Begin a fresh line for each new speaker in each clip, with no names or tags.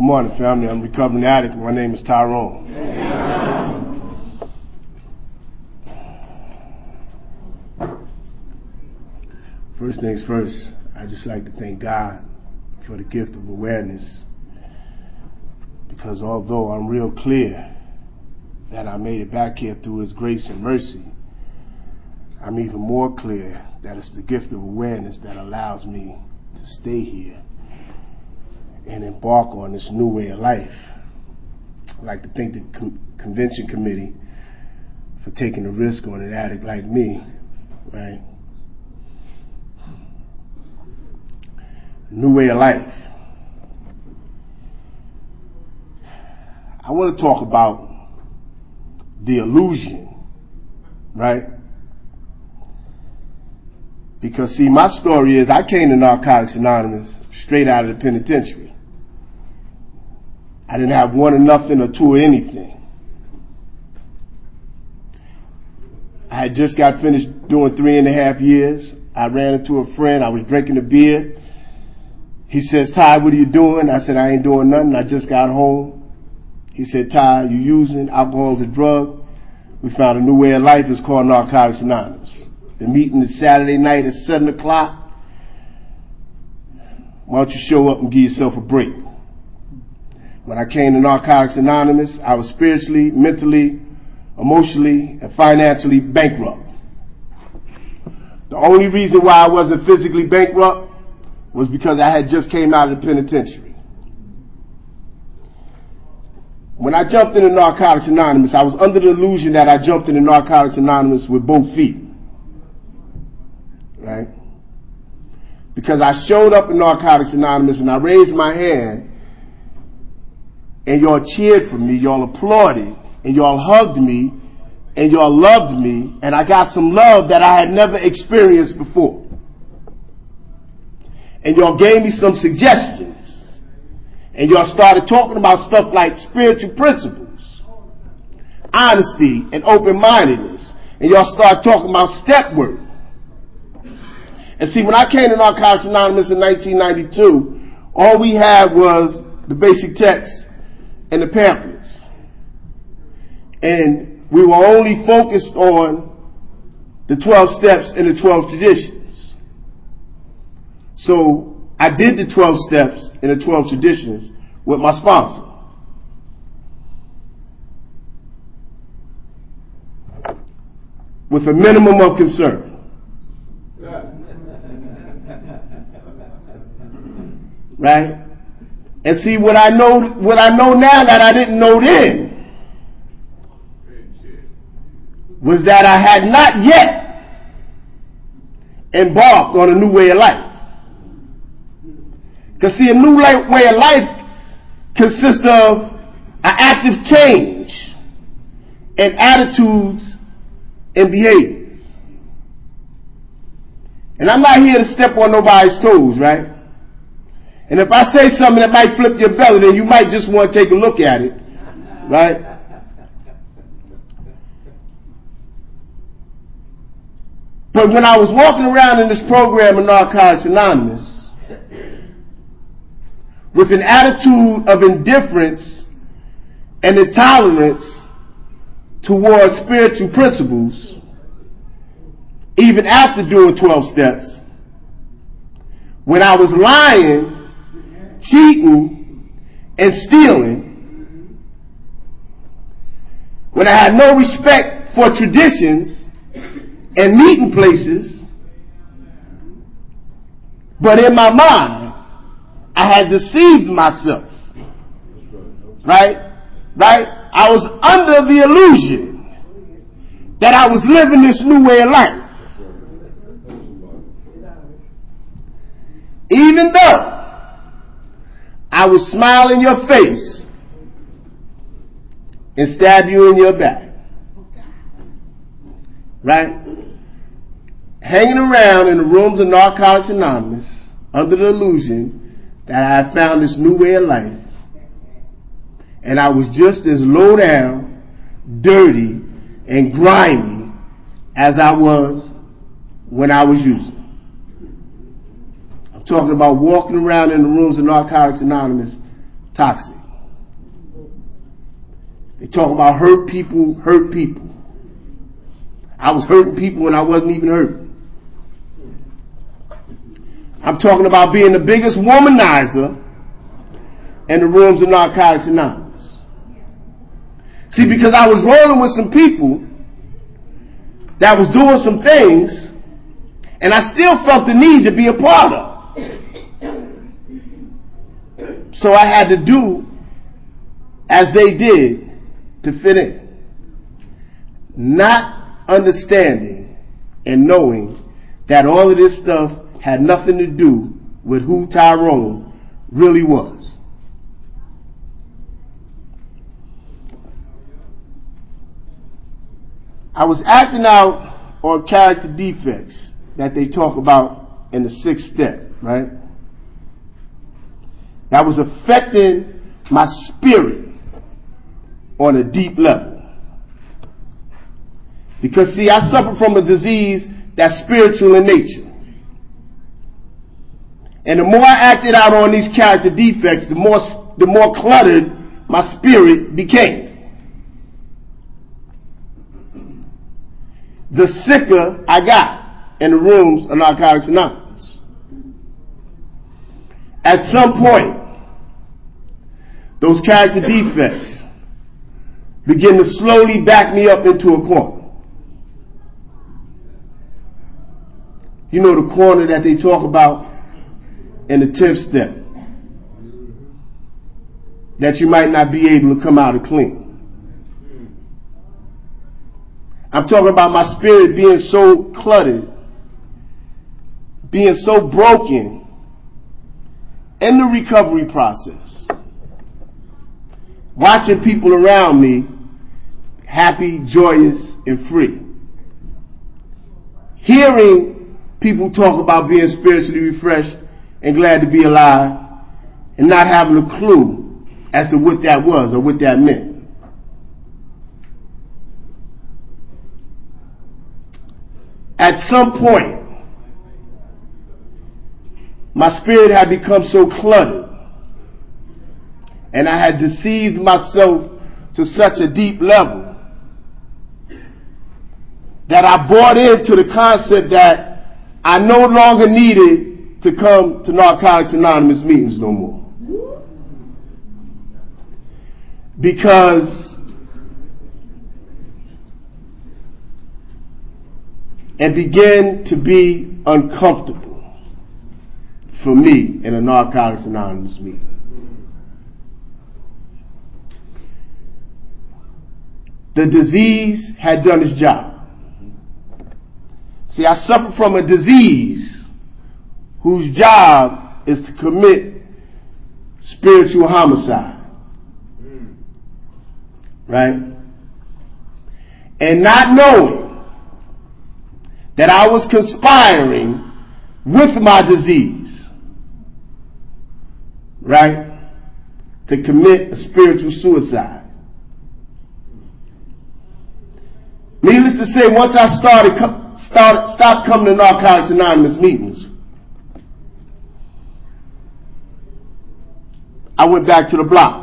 morning, family. I'm recovering addict. My name is Tyrone. First things first, I'd just like to thank God for the gift of awareness, because although I'm real clear that I made it back here through His grace and mercy, I'm even more clear that it's the gift of awareness that allows me to stay here and embark on this new way of life. I'd like to thank the convention committee for taking a risk on an addict like me, right? New way of life. I want to talk about the illusion, right? Because see, my story is I came to Narcotics Anonymous straight out of the penitentiary. I didn't have one or nothing or two or anything. I had just got finished doing 3.5 years. I ran into a friend. I was drinking a beer. He says, "Ty, what are you doing?" I said, "I ain't doing nothing. I just got home." He said, "Ty, you using? Alcohol is a drug. We found a new way of life. It's called Narcotics Anonymous. The meeting is Saturday night at 7 o'clock. Why don't you show up and give yourself a break?" When I came to Narcotics Anonymous, I was spiritually, mentally, emotionally, and financially bankrupt. The only reason why I wasn't physically bankrupt was because I had just came out of the penitentiary. When I jumped into Narcotics Anonymous, I was under the illusion that I jumped into Narcotics Anonymous with both feet. Right? Because I showed up in Narcotics Anonymous and I raised my hand and y'all cheered for me, y'all applauded, and y'all hugged me, and y'all loved me, and I got some love that I had never experienced before. And y'all gave me some suggestions. And y'all started talking about stuff like spiritual principles, honesty, and open-mindedness. And y'all started talking about step work. And see, when I came to Narcotics Anonymous in 1992, all we had was the basic text and the pamphlets. And we were only focused on the 12 steps and the 12 traditions. So I did the 12 steps and the 12 traditions with my sponsor. With a minimum of concern. Right? And see, what I know now that I didn't know then was that I had not yet embarked on a new way of life. Because see, a new way of life consists of an active change in attitudes and behaviors. And I'm not here to step on nobody's toes, right? And if I say something that might flip your belly, then you might just want to take a look at it. Right? But when I was walking around in this program of Narcotics Anonymous with an attitude of indifference and intolerance towards spiritual principles, even after doing 12 steps, when I was lying, cheating, and stealing, when I had no respect for traditions and meeting places, but in my mind, I had deceived myself. Right? I was under the illusion that I was living this new way of life. Even though I would smile in your face and stab you in your back. Right? Hanging around in the rooms of Narcotics Anonymous under the illusion that I had found this new way of life. And I was just as low down, dirty, and grimy as I was when I was using. I'm talking about walking around in the rooms of Narcotics Anonymous toxic. They talk about hurt people hurt people. I was hurting people when I wasn't even hurt. I'm talking about being the biggest womanizer in the rooms of Narcotics Anonymous. See, because I was rolling with some people that was doing some things, and I still felt the need to be a part of. So I had to do as they did to fit in. Not understanding and knowing that all of this stuff had nothing to do with who Tyrone really was. I was acting out on character defects that they talk about in the 6th step, right? That was affecting my spirit on a deep level. Because see, I suffer from a disease that's spiritual in nature. And the more I acted out on these character defects, the more cluttered my spirit became. The sicker I got in the rooms of Narcotics Anonymous. At some point, those character defects begin to slowly back me up into a corner. You know the corner that they talk about in the 10th step, that you might not be able to come out of clean. I'm talking about my spirit being so cluttered, being so broken in the recovery process. Watching people around me happy, joyous, and free. Hearing people talk about being spiritually refreshed and glad to be alive, and not having a clue as to what that was or what that meant. At some point, my spirit had become so cluttered, and I had deceived myself to such a deep level that I bought into the concept that I no longer needed to come to Narcotics Anonymous meetings no more. Because it began to be uncomfortable for me in a Narcotics Anonymous meeting. The disease had done its job. See, I suffer from a disease whose job is to commit spiritual homicide. Right? And not knowing that I was conspiring with my disease, right, to commit a spiritual suicide. Needless to say, once I stopped coming to Narcotics Anonymous meetings, I went back to the block.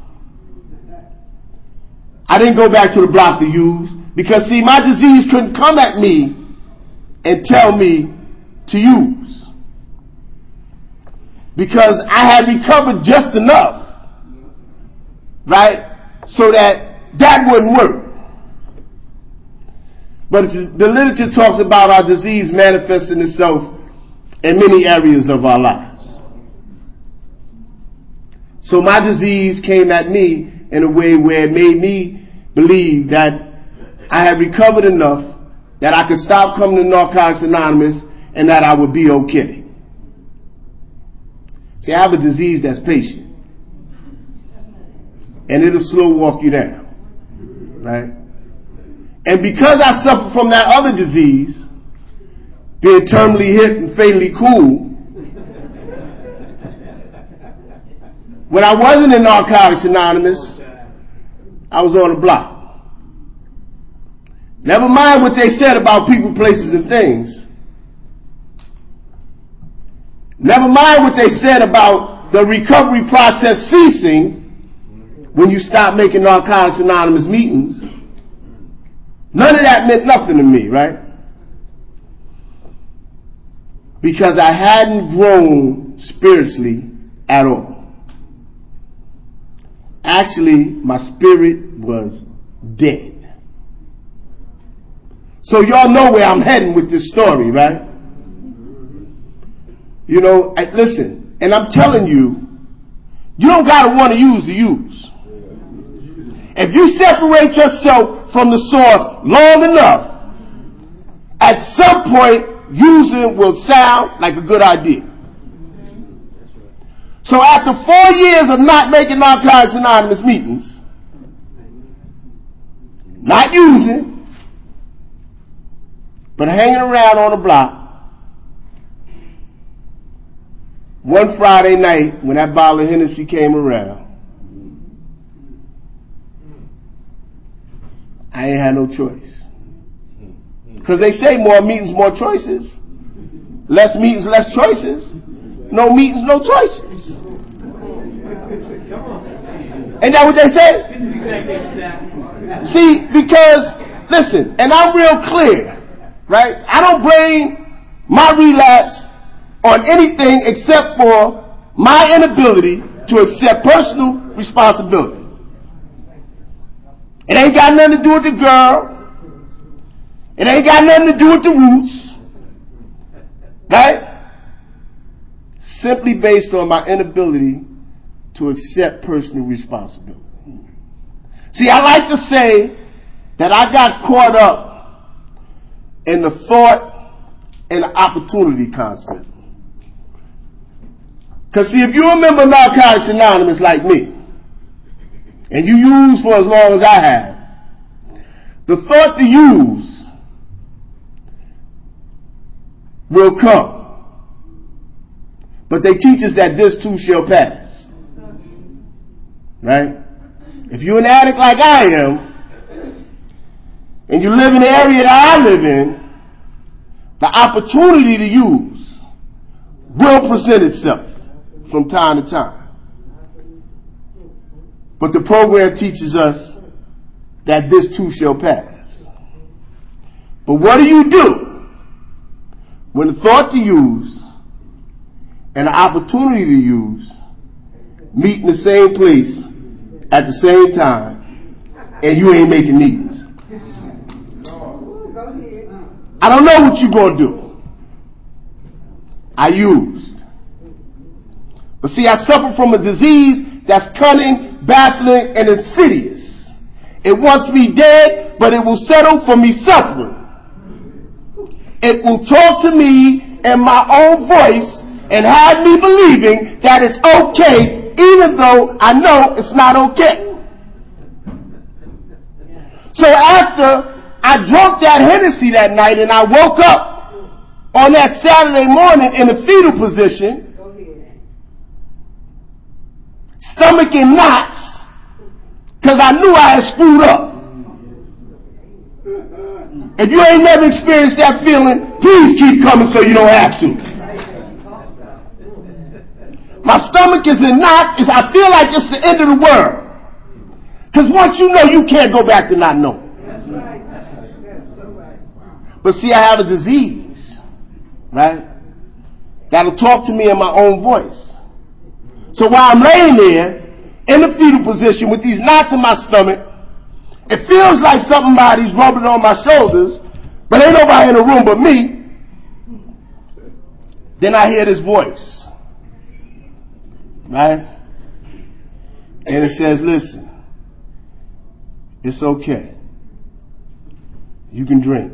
I didn't go back to the block to use, because see, my disease couldn't come at me and tell me to use. Because I had recovered just enough, right, so that wouldn't work. But the literature talks about our disease manifesting itself in many areas of our lives. So my disease came at me in a way where it made me believe that I had recovered enough that I could stop coming to Narcotics Anonymous and that I would be okay. See, I have a disease that's patient. And it'll slow walk you down. Right? And because I suffer from that other disease, being terminally hit and fatally cool, when I wasn't in Narcotics Anonymous, I was on the block. Never mind what they said about people, places, and things. Never mind what they said about the recovery process ceasing when you stop making Narcotics Anonymous meetings. None of that meant nothing to me, right? Because I hadn't grown spiritually at all. Actually, my spirit was dead. So y'all know where I'm heading with this story, right? You know, listen, and I'm telling you, you don't got to want to use the use. If you separate yourself from the source long enough, at some point, using will sound like a good idea. So after 4 years of not making Narcotics Anonymous meetings, not using, but hanging around on the block, one Friday night when that bottle of Hennessy came around, I ain't had no choice. Because they say more meetings, more choices. Less meetings, less choices. No meetings, no choices. Ain't that what they say? See, because, listen, and I'm real clear, right? I don't blame my relapse on anything except for my inability to accept personal responsibility. It ain't got nothing to do with the girl. It ain't got nothing to do with the roots. Right? Simply based on my inability to accept personal responsibility. See, I like to say that I got caught up in the thought and the opportunity concept. Because see, if you remember Narcotics Anonymous like me, and you use for as long as I have, the thought to use will come. But they teach us that this too shall pass. Right? If you're an addict like I am, and you live in the area that I live in, the opportunity to use will present itself from time to time. But the program teaches us that this too shall pass. But what do you do when the thought to use and the opportunity to use meet in the same place at the same time and you ain't making needs? I don't know what you're going to do. I used. But see, I suffer from a disease that's cunning, baffling, and insidious. It wants me dead, but it will settle for me suffering. It will talk to me in my own voice and have me believing that it's okay, even though I know it's not okay. So after I drank that Hennessy that night and I woke up on that Saturday morning in a fetal position, stomach in knots, because I knew I had screwed up. If you ain't never experienced that feeling, please keep coming so you don't have to. My stomach is in knots. I feel like it's the end of the world. Because once you know, you can't go back to not knowing. But see, I have a disease, right? That'll talk to me in my own voice. So while I'm laying there in the fetal position with these knots in my stomach, it feels like somebody's rubbing on my shoulders, but ain't nobody in the room but me. Then I hear this voice, right? And it says, listen, it's okay. You can drink.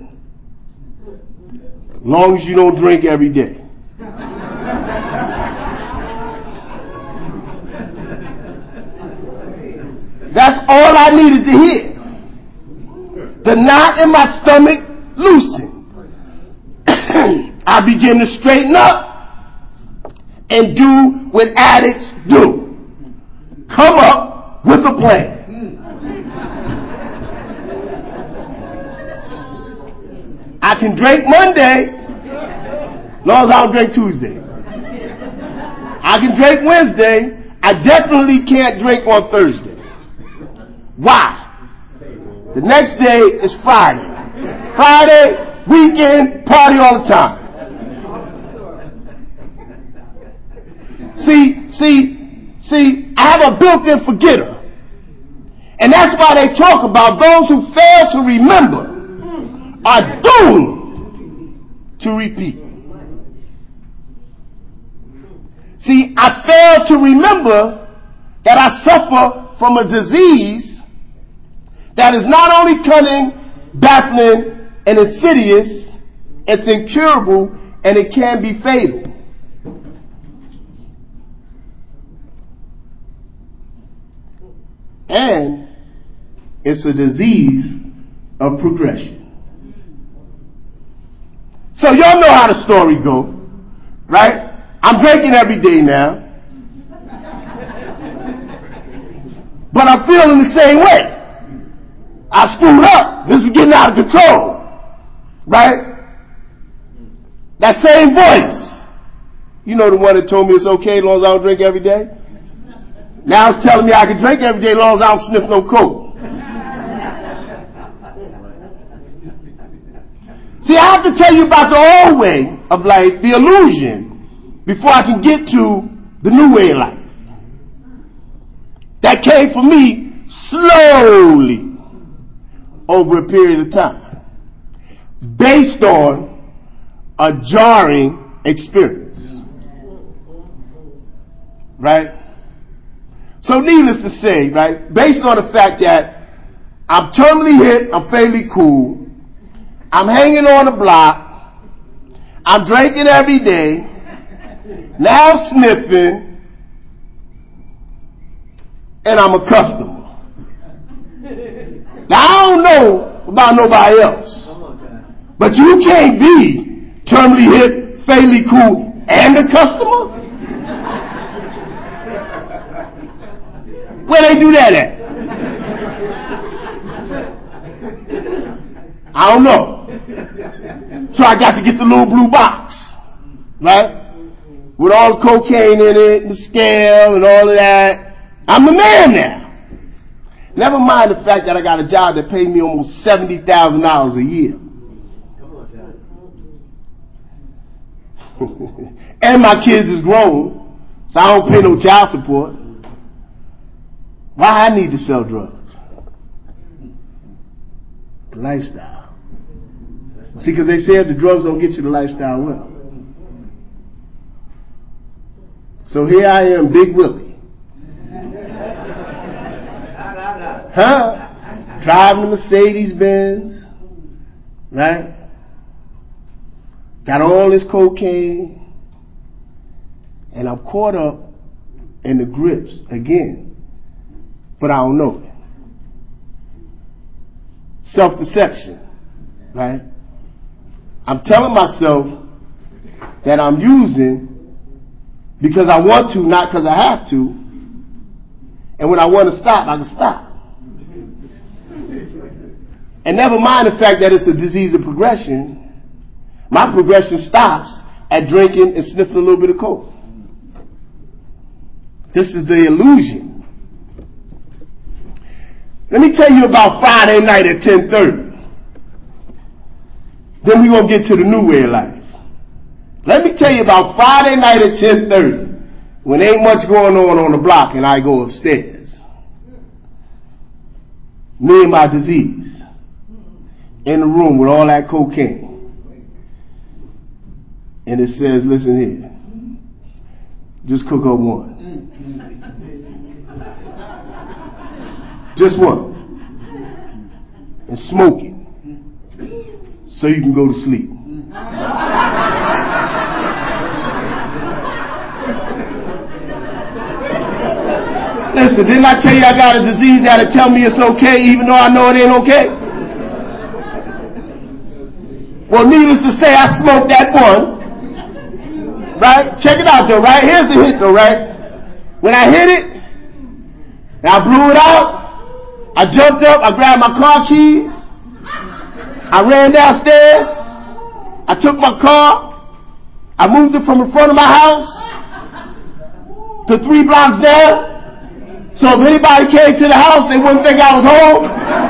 As long as you don't drink every day. That's all I needed to hear. The knot in my stomach loosened. I begin to straighten up and do what addicts do. Come up with a plan. I can drink Monday, as long as I don't drink Tuesday. I can drink Wednesday. I definitely can't drink on Thursday. Why? The next day is Friday. Friday, weekend, party all the time. See, I have a built-in forgetter. And that's why they talk about those who fail to remember are doomed to repeat. See, I fail to remember that I suffer from a disease that is not only cunning, baffling, and insidious, it's incurable, and it can be fatal. And it's a disease of progression. So y'all know how the story go, right? I'm drinking every day now. But I'm feeling the same way. I screwed up. This is getting out of control. Right? That same voice. You know the one that told me it's okay as long as I don't drink every day? Now it's telling me I can drink every day as long as I don't sniff no coke. See, I have to tell you about the old way of life, the illusion, before I can get to the new way of life. That came for me slowly over a period of time, based on a jarring experience. Right? So needless to say, right, based on the fact that I'm terminally hit, I'm fairly cool, I'm hanging on the block, I'm drinking every day, now I'm sniffing, and I'm a customer. Now I don't know about nobody else, but you can't be terminally hit, fairly cool, and a customer? Where they do that at? I don't know. So I got to get the little blue box, right? With all the cocaine in it, and the scale, and all of that. I'm the man now. Never mind the fact that I got a job that paid me almost $70,000 a year. And my kids is grown, so I don't pay no child support. Why I need to sell drugs? The lifestyle. See, because they say if the drugs don't get you, the lifestyle will. So here I am, Big Willie. Driving a Mercedes Benz, right? Got all this cocaine, and I'm caught up in the grips again, but I don't know it. Self-deception, right? I'm telling myself that I'm using because I want to, not because I have to. And when I want to stop, I can stop. And never mind the fact that it's a disease of progression. My progression stops at drinking and sniffing a little bit of coke. This is the illusion. Let me tell you about Friday night at 10:30. Then we're going to get to the new way of life. Let me tell you about Friday night at 10:30 when ain't much going on the block and I go upstairs. Me and my disease in the room with all that cocaine. And it says, listen here, just cook up one. Just one. And smoke it so you can go to sleep. Listen, didn't I tell you I got a disease that'll tell me it's okay even though I know it ain't okay? Well, needless to say, I smoked that one. Right? Check it out though, right? Here's the hit though, right? When I hit it, and I blew it out, I jumped up, I grabbed my car keys, I ran downstairs, I took my car, I moved it from in front of my house, to 3 blocks down. So if anybody came to the house, they wouldn't think I was home.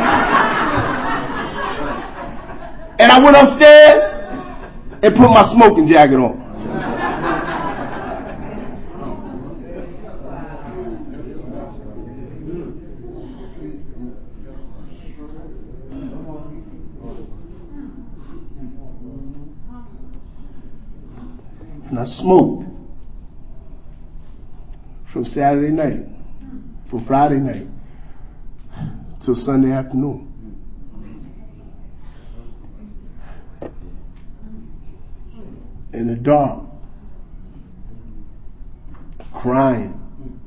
And I went upstairs and put my smoking jacket on. And I smoked from Saturday night, from Friday night till Sunday afternoon. In the dark, crying,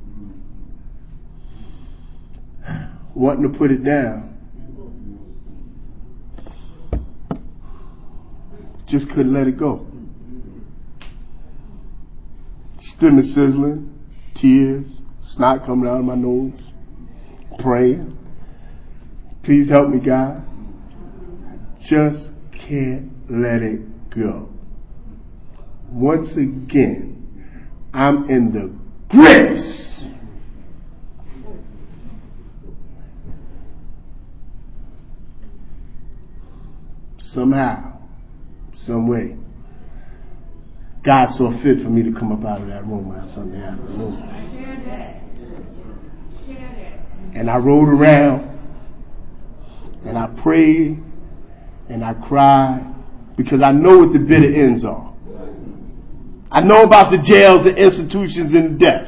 wanting to put it down, just couldn't let it go. Stomach sizzling, tears, snot coming out of my nose, praying, please help me, God. I just can't let it go. Once again, I'm in the grips. Somehow, some way, God saw fit for me to come up out of that room on Sunday afternoon. And I rode around and I prayed and I cried because I know what the bitter ends are. I know about the jails, the institutions, and death.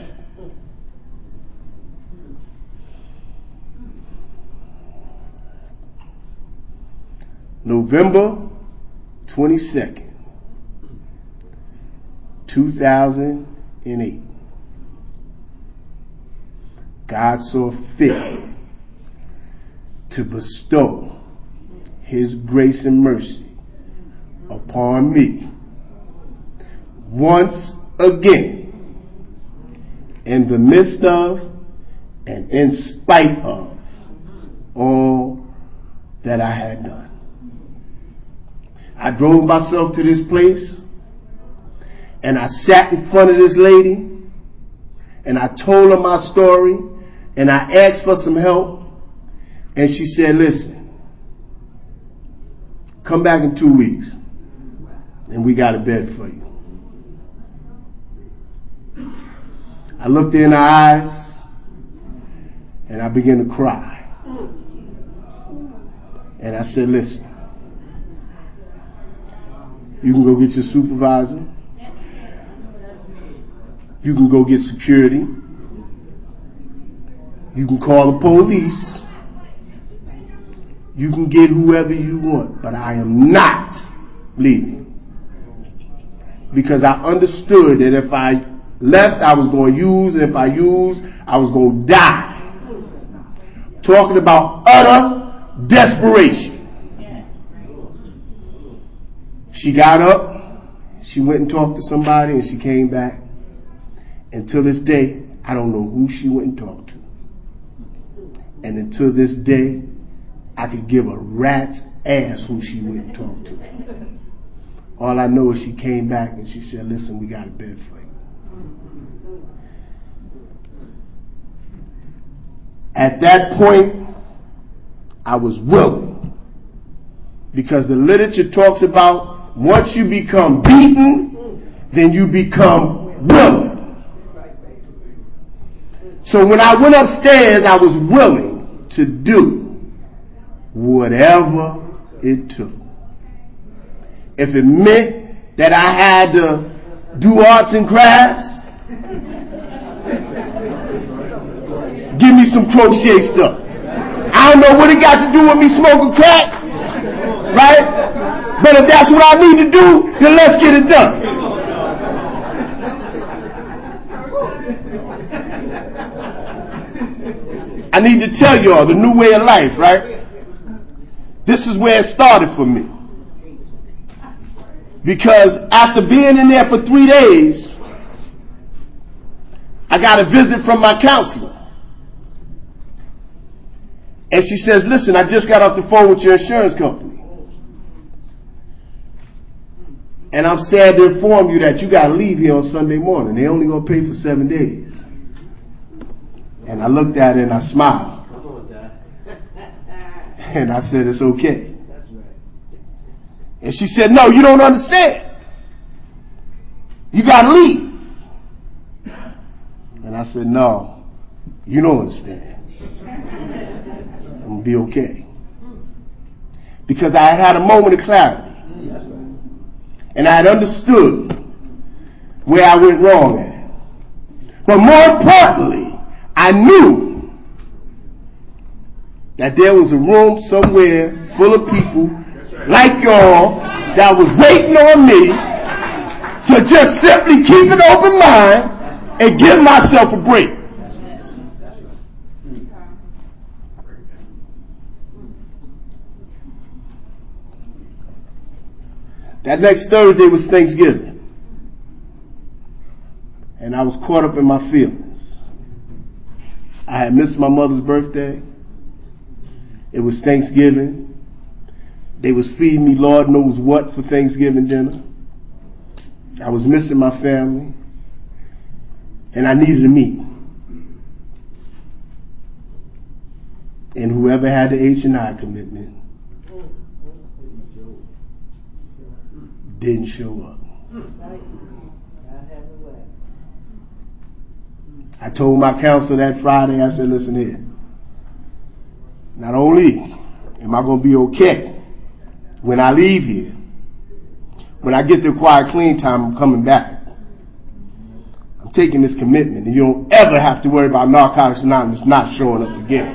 November 22nd, 2008. God saw fit to bestow His grace and mercy upon me once again, in the midst of and in spite of all that I had done. I drove myself to this place and I sat in front of this lady and I told her my story and I asked for some help, and she said, listen, come back in 2 weeks and we got a bed for you. I looked her in the eyes and I began to cry. And I said, listen, you can go get your supervisor. You can go get security. You can call the police. You can get whoever you want. But I am not leaving. Because I understood that if I left, I was going to use, and if I used, I was going to die. Talking about utter desperation. She got up, she went and talked to somebody, and she came back. And till this day, I don't know who she went and talked to. And until this day, I could give a rat's ass who she went and talked to. All I know is she came back and she said, listen, we got a bed for you. At that point, I was willing. Because the literature talks about once you become beaten, then you become willing. So when I went upstairs, I was willing to do whatever it took. If it meant that I had to do arts and crafts, give me some crochet stuff. I don't know what it got to do with me smoking crack, right? But if that's what I need to do, then let's get it done. I need to tell y'all the new way of life, right? This is where it started for me. Because after being in there for 3 days, I got a visit from my counselor. And she says, listen, I just got off the phone with your insurance company. And I'm sad to inform you that you got to leave here on Sunday morning. They only going to pay for 7 days. And I looked at her and I smiled. And I said, it's okay. And she said, no, you don't understand. You got to leave. And I said, no, you don't understand. I'm going to be okay. Because I had a moment of clarity. And I had understood where I went wrong at. But more importantly, I knew that there was a room somewhere full of people like y'all that was waiting on me to just simply keep an open mind and give myself a break. That next Thursday was Thanksgiving. And I was caught up in my feelings. I had missed my mother's birthday. It was Thanksgiving. They was feeding me Lord knows what for Thanksgiving dinner. I was missing my family. And I needed a meeting. And whoever had the H&I commitment didn't show up. I told my counselor that Friday, I said, listen here. Not only am I going to be okay when I leave here, when I get to quiet clean time, I'm coming back. I'm taking this commitment, and you don't ever have to worry about Narcotics Anonymous not showing up again.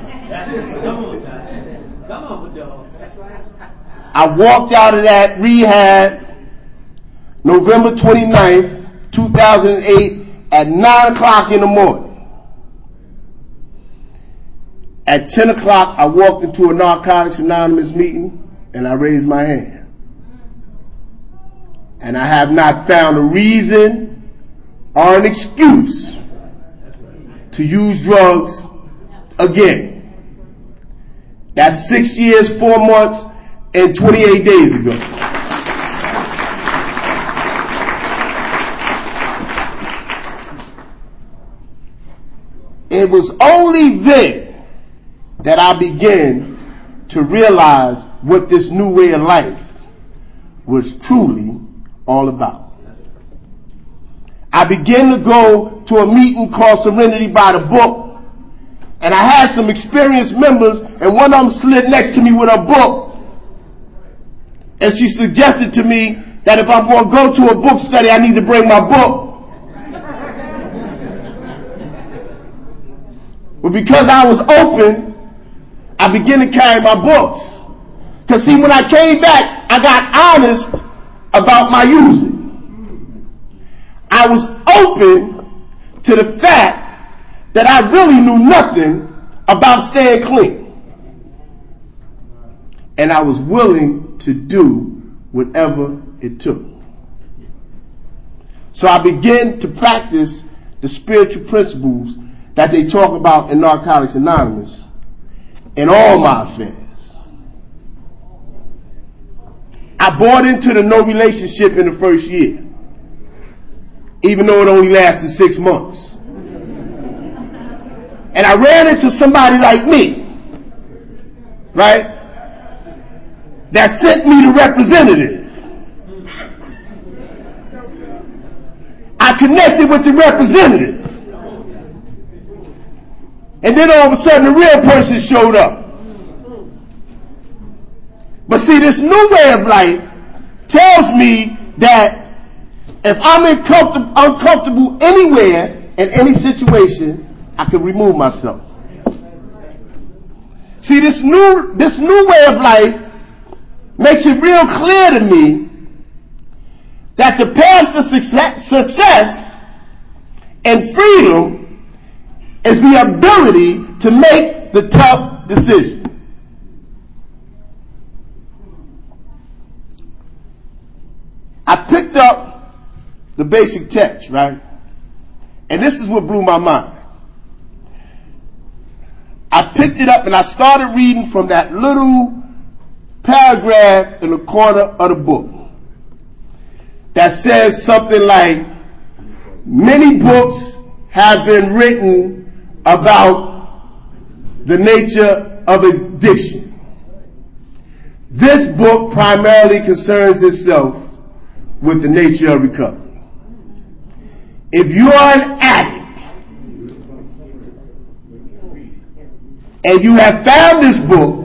Come on, dog. I walked out of that rehab November 29th, 2008 at 9 o'clock in the morning. At 10 o'clock, I walked into a Narcotics Anonymous meeting and I raised my hand. And I have not found a reason or an excuse to use drugs again. That's 6 years, 4 months, and 28 days ago. It was only then that I began to realize what this new way of life was truly all about. I began to go to a meeting called Serenity by the Book, and I had some experienced members, and one of them slid next to me with a book, and she suggested to me that if I'm going to go to a book study, I need to bring my book. But because I was open, I began to carry my books. Because see, when I came back, I got honest about my using. I was open to the fact that I really knew nothing about staying clean. And I was willing to do whatever it took. So I began to practice the spiritual principles that they talk about in Narcotics Anonymous in all my affairs. I bought into the no relationship in the first year, even though it only lasted 6 months. And I ran into somebody like me, right, that sent me the representative. I connected with the representative. And then all of a sudden the real person showed up. But see, this new way of life tells me that if I'm uncomfortable anywhere in any situation, I can remove myself. See, this new way of life makes it real clear to me that the path to success and freedom is the ability to make the tough decision. I picked up the basic text, right? And this is what blew my mind. I picked it up and I started reading from that little paragraph in the corner of the book that says something like, many books have been written about the nature of addiction. This book primarily concerns itself with the nature of recovery. If you are an addict and you have found this book,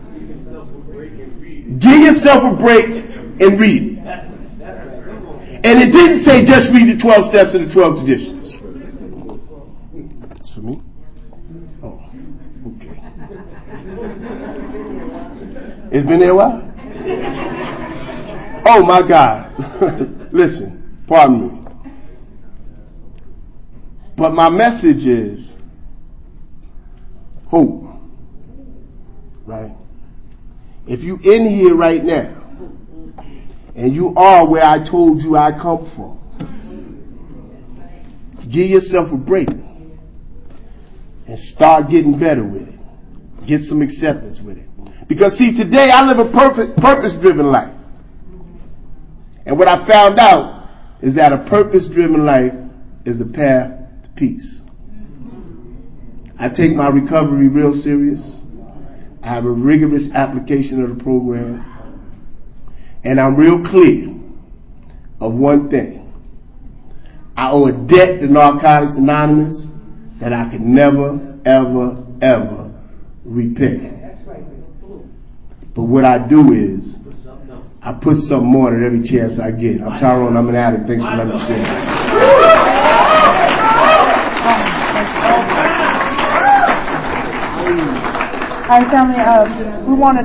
give yourself a break and read it. And it didn't say just read the 12 steps of the 12 traditions. That's for me? Oh, okay. It's been there a while? Oh my God. Listen, pardon me. But my message is hope. Right? If you in here right now, and you are where I told you I come from, give yourself a break and start getting better with it. Get some acceptance with it. Because see, today I live a purpose-driven life. And what I found out is that a purpose-driven life is the path to peace. I take my recovery real serious. I have a rigorous application of the program. And I'm real clear of one thing. I owe a debt to Narcotics Anonymous that I can never, ever, ever repay. But what I do is, I put something more at every chance I get. I'm Tyrone, I'm an addict. Thanks for letting me share.
All right, family, we want to